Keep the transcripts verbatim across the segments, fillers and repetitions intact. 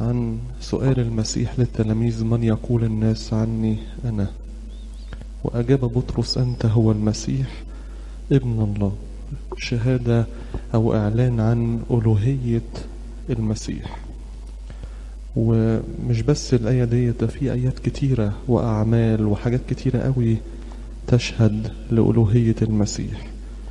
عن سؤال المسيح للتلاميذ: من يقول الناس عني أنا؟ وأجاب بطرس: أنت هو المسيح ابن الله. شهادة أو إعلان عن ألوهية المسيح. ومش بس الآية دي، ده في آيات كتيرة وأعمال وحاجات كتيرة قوي تشهد لألوهية المسيح.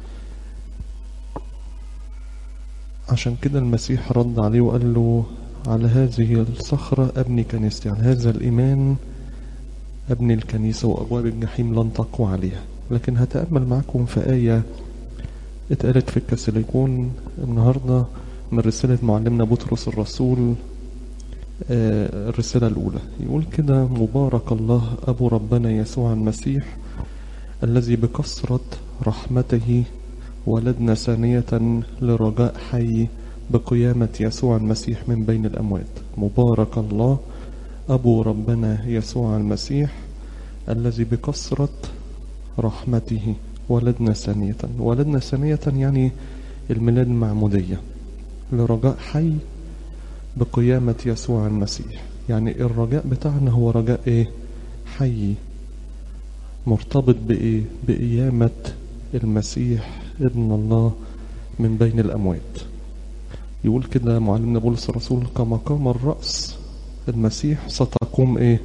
عشان كده المسيح رد عليه وقال له: على هذه الصخرة أبني كنيستي، على هذا الإيمان أبني الكنيسة وأبواب الجحيم لن تقوى عليها. لكن هتأمل معكم في آية اتقالت في الكاثوليكون النهاردة من رسالة معلمنا بطرس الرسول، آه الرسالة الأولى. يقول كده: مبارك الله أبو ربنا يسوع المسيح الذي بكثرة رحمته ولدنا ثانية لرجاء حي بقيامة يسوع المسيح من بين الأموات. مبارك الله أبو ربنا يسوع المسيح الذي بكثرة رحمته ولدنا ثانية. ولدنا ثانية يعني الميلاد المعمودية، لرجاء حي بقيامة يسوع المسيح. يعني الرجاء بتاعنا هو رجاء ايه؟ حي، مرتبط بايه؟ بقيامة المسيح ابن الله من بين الأموات. يقول كده معلمنا بولس الرسول: كما قام الرأس المسيح ستقوم ايه؟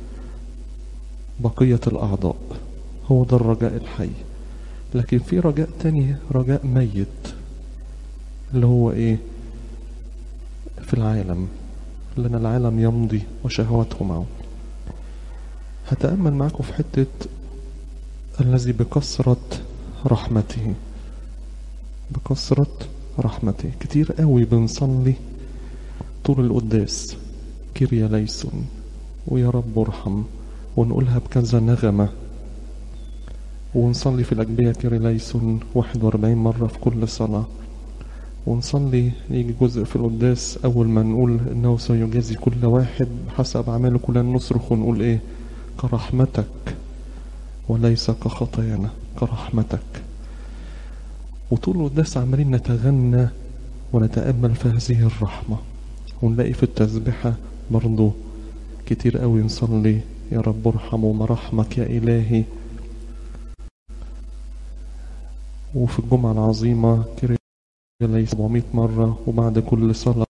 بقية الأعضاء. هو ده الرجاء الحي. لكن في رجاء تاني، رجاء ميت، اللي هو ايه؟ في العالم، لأن العالم يمضي وشهوته معه. هتأمل معكم في حتة الذي بكثرة رحمته. بكثرة رحمته كتير قوي بنصلي طول القداس كيريا ليسون ويا رب ارحم، ونقولها بكذا نغمة، ونصلي في الأجبية كيريا ليسون واحد واربعين مرة في كل صلاة. ونصلي يجي جزء في القداس أول ما نقول إنه سيجازي كل واحد بحسب أعماله، كلنا نصرخ ونقول إيه؟ كرحمتك وليس كخطايانا، كرحمتك. وطول القداس عمالين نتغنى ونتأمل في هذه الرحمة. ونلاقي في التسبيحة برضو كتير قوي نصلي يا رب ارحم ومرحمك يا إلهي. وفي الجمعة العظيمة كيريا ليس سبعمائة مرة، وبعد كل صلاة.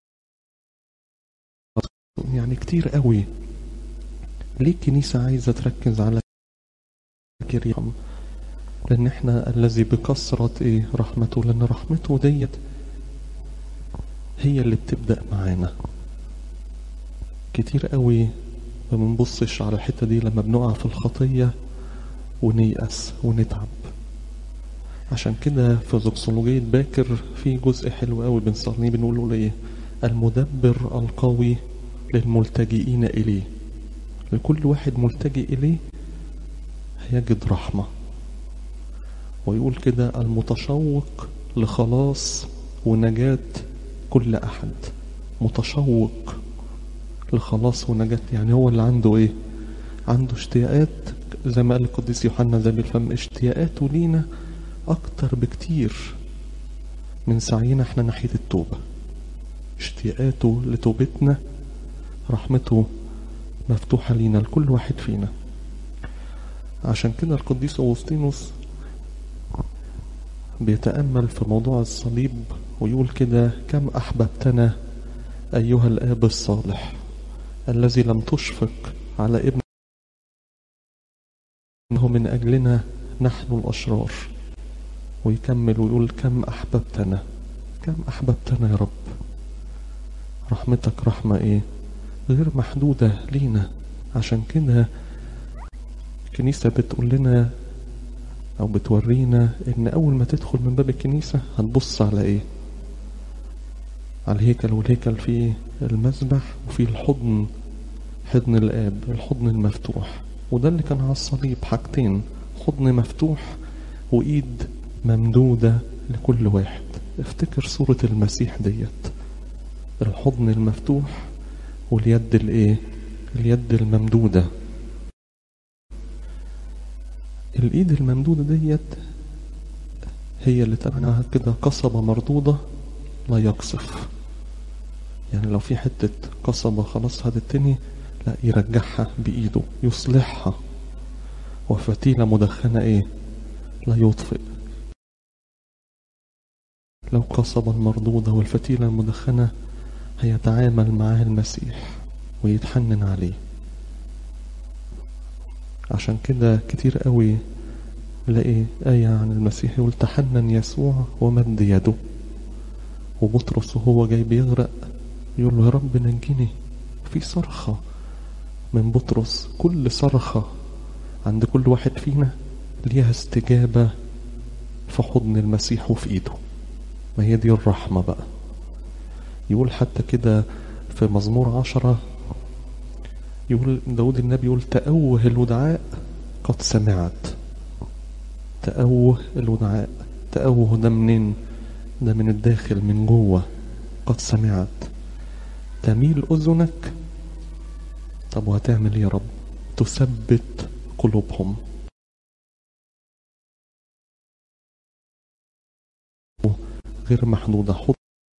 يعني كتير قوي. ليه الكنيسة عايزة تركز على كيريا؟ لأن احنا الذي بكثرة ايه؟ رحمته. لأن رحمته ديت هي اللي بتبدأ معانا. كتير قوي ما بنبصش على الحتة دي لما بنقع في الخطية ونيأس ونتعب. عشان كده في زوكسولوجية باكر في جزء حلو قوي بنصليه، بنقوله ايه؟ المدبر القوي للملتجئين إليه. لكل واحد ملتجئ إليه هيجد رحمة. ويقول كده: المتشوق لخلاص ونجاة كل أحد. متشوق لخلاص ونجاة، يعني هو اللي عنده ايه؟ عنده اشتياقات، زي ما قال القديس يوحنا ذهبي الفم: اشتياقاته لينا اكتر بكتير من سعينا احنا ناحية التوبة. اشتياقاته لتوبتنا، رحمته مفتوحة لينا لكل واحد فينا. عشان كده القديس أوغسطينوس بيتأمل في موضوع الصليب ويقول كده: كم أحببتنا أيها الآب الصالح الذي لم تشفق على ابنه من أجلنا نحن الأشرار. ويكمل ويقول: كم أحببتنا، كم أحببتنا يا رب. رحمتك رحمة إيه؟ غير محدودة لينا. عشان كده الكنيسة بتقول لنا أو بتورينا إن أول ما تدخل من باب الكنيسة هتبص على إيه؟ على الهيكل. والهيكل فيه المذبح وفيه الحضن، حضن الآب، الحضن المفتوح. وده اللي كان على الصليب، حاجتين: حضن مفتوح وإيد ممدودة لكل واحد. افتكر صورة المسيح ديت، الحضن المفتوح واليد الايه؟ اليد الممدودة. الايد الممدودة ديت هي اللي تبناها كده قصبة مردودة لا يقصف. يعني لو في حتة قصبة خلاص هتتني، لا يرجعها بإيده يصلحها. وفتيلة مدخنة ايه؟ لا يطفئ. لو قصبة المردودة والفتيلة المدخنة هيتعامل معاه المسيح ويتحنن عليه. عشان كده كتير قوي نلاقي آية عن المسيح يقول تحنن يسوع ومد يده. وبطرس وهو جاي بيغرق يقول له يا رب نجيني. في صرخة من بطرس، كل صرخة عند كل واحد فينا ليها استجابة في حضن المسيح وفي ايده. ما هي دي الرحمة بقى. يقول حتى كده في مزمور عشرة، يقول داود النبي يقول تأوه الودعاء قد سمعت. تأوه الودعاء، تأوه ده منين؟ ده من الداخل من جوه. قد سمعت تميل أذنك. طب وهتعمل ايه يا رب؟ تثبت قلوبهم. غير محدودة، حضن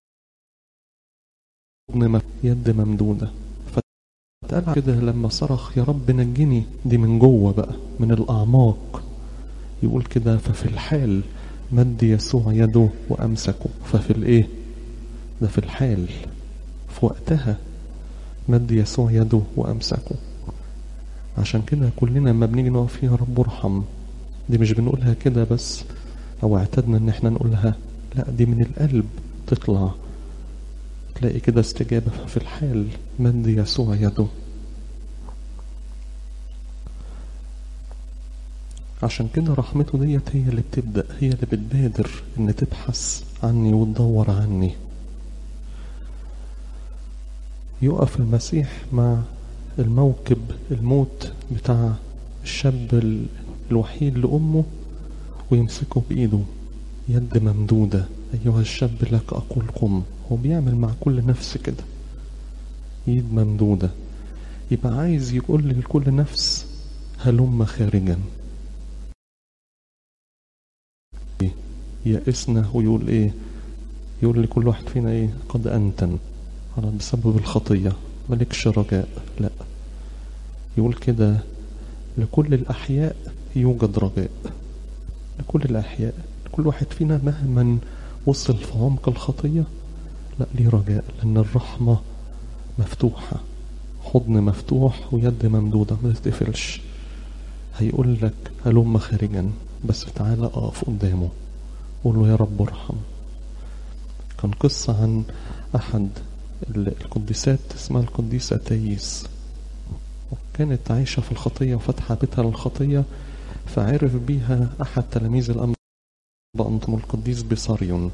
يد ممدودة. فتقال كده لما صرخ يا رب نجني، دي من جوه بقى من الأعماق. يقول كده ففي الحال مد يسوع يده وأمسكه. ففي الايه ده؟ في الحال، في وقتها مد يسوع يده وأمسكه. عشان كده كلنا لما بنيجي نقف فيها رب ارحم، دي مش بنقولها كده بس او اعتدنا ان احنا نقولها، لا دي من القلب تطلع. تلاقي كده استجابة في الحال مد يسوع يده. عشان كده رحمته ديت هي اللي بتبدأ، هي اللي بتبادر ان تبحث عني وتدور عني. يقف المسيح مع الموكب الموت بتاع الشاب الوحيد لأمه ويمسكه بإيده، يد ممدودة أيها الشاب لك أقول قم. هو بيعمل مع كل نفس كده، يد ممدودة. يبقى عايز يقول لكل نفس هلم خارجا. يأسنا ويقول ايه؟ يقول لكل واحد فينا ايه؟ قد أنتن على بسبب الخطية ملكش رجاء. لا، يقول كده لكل الأحياء يوجد رجاء. لكل الأحياء، لكل واحد فينا مهما وصل في عمق الخطية لا ليه رجاء، لأن الرحمة مفتوحة، حضن مفتوح ويد ممدودة ما تتقفلش. هيقول لك هلم خارجا، بس تعالى اقف قدامه قول له يا رب ارحم. كان قصة عن أحد القديسات اسمها القديسة تايس، كانت عايشة في الخطية وفتحة بيتها للخطية، فعرف بيها أحد تلاميذ الأنبا أنطم القديس بصاريون،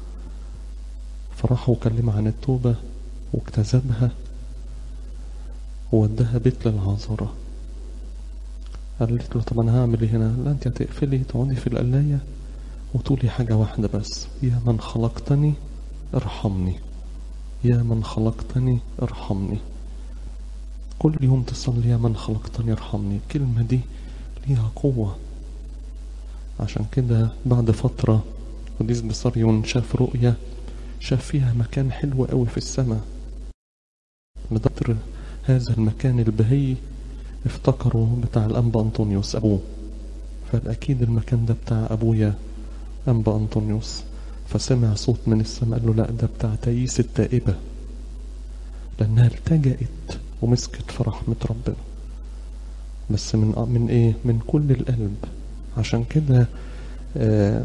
فراح وكلم عن التوبة واجتذبها وودها بيت للعذارى. قالت له طب أنا هعمل ايه هنا؟ لا أنت هتقفلي تقعدي في القلاية وتقولي حاجة واحدة بس، يا من خلقتني ارحمني، يا من خلقتني ارحمني. كل يوم تصلي يا من خلقتني ارحمني. الكلمة دي ليها قوة. عشان كده بعد فترة قديس بصاريون شاف رؤية، شاف فيها مكان حلو قوي في السماء. لدر هذا المكان البهي افتكروا بتاع الأنبا أنطونيوس أبوه، فالأكيد المكان ده بتاع أبويا أنبا أنطونيوس. فسمع صوت من السماء قال له لا ده بتاع تايس التائبة، لأنها التجأت ومسكت في رحمة ربنا، بس من من إيه؟ من كل القلب. عشان كده آه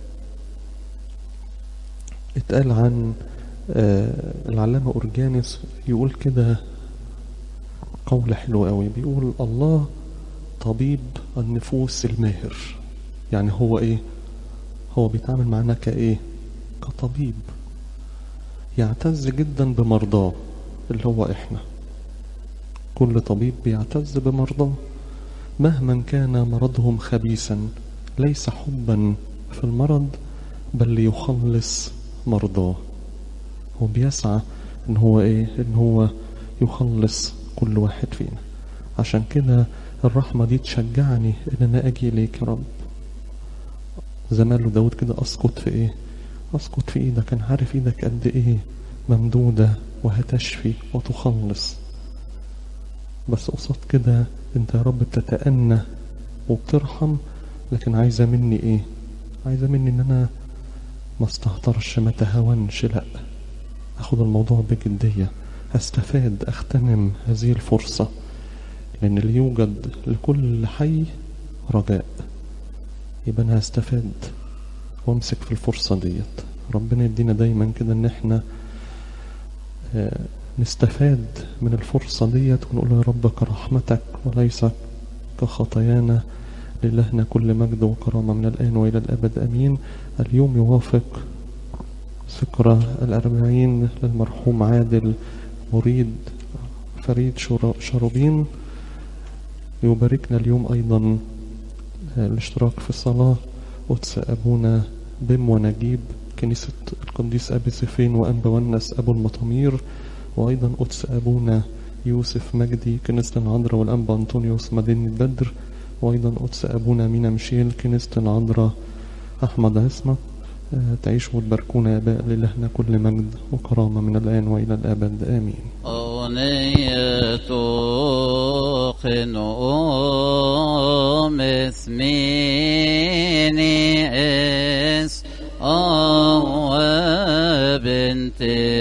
اتقال عن آه العلامة أورجانيس يقول كده قول حلو قوي، بيقول الله طبيب النفوس الماهر. يعني هو ايه؟ هو بيتعامل معنا كايه؟ كطبيب يعتز جدا بمرضاه اللي هو احنا. كل طبيب بيعتز بمرضاه مهما كان مرضهم خبيثا، ليس حبا في المرض بل ليخلص مرضاه. هو بيسعى ان هو ايه؟ ان هو يخلص كل واحد فينا. عشان كده الرحمة دي تشجعني ان انا اجي ليك يا رب. زمان له داود كده اسقط في ايه؟ اسقط في ايدك. انا عارف ايدك قد ايه ممدودة وهتشفي وتخلص. بس قصاد كده انت يا رب بتتأنى وبترحم، لكن عايزة مني ايه؟ عايزة مني ان انا ما استهترش، ما تهاونش، لا، اخد الموضوع بجدية، هستفاد، اغتنم هذه الفرصة، لان اللي يوجد لكل حي رجاء. يبقى انا هستفاد وامسك في الفرصة ديت. ربنا يدينا دايما كده ان احنا اه نستفاد من الفرصة ديت ونقول يا رب كرحمتك وليس كخطايانا، لإلهنا كل مجد وكرامة من الآن وإلى الأبد أمين. اليوم يوافق ذكرى الأربعين للمرحوم عادل مريد فريد شروبين. يباركنا اليوم أيضا الاشتراك في الصلاة قدس أبونا بم ونجيب كنيسة القديس أبي سيفين وأنبا ونس أبو المطامير، وأيضا قدس أبونا يوسف مجدي كنيسة العذراء والأنبا أنطونيوس مدينة بدر، وأيضا قدس أبونا مينا مشيل كنيسة العذراء أحمد عصمت. تعيشوا وتباركونا يا آباء، لإلهنا كل مجد وكرامة من الآن وإلى الأبد آمين. أغنية قنوم اسميني اس أو بنت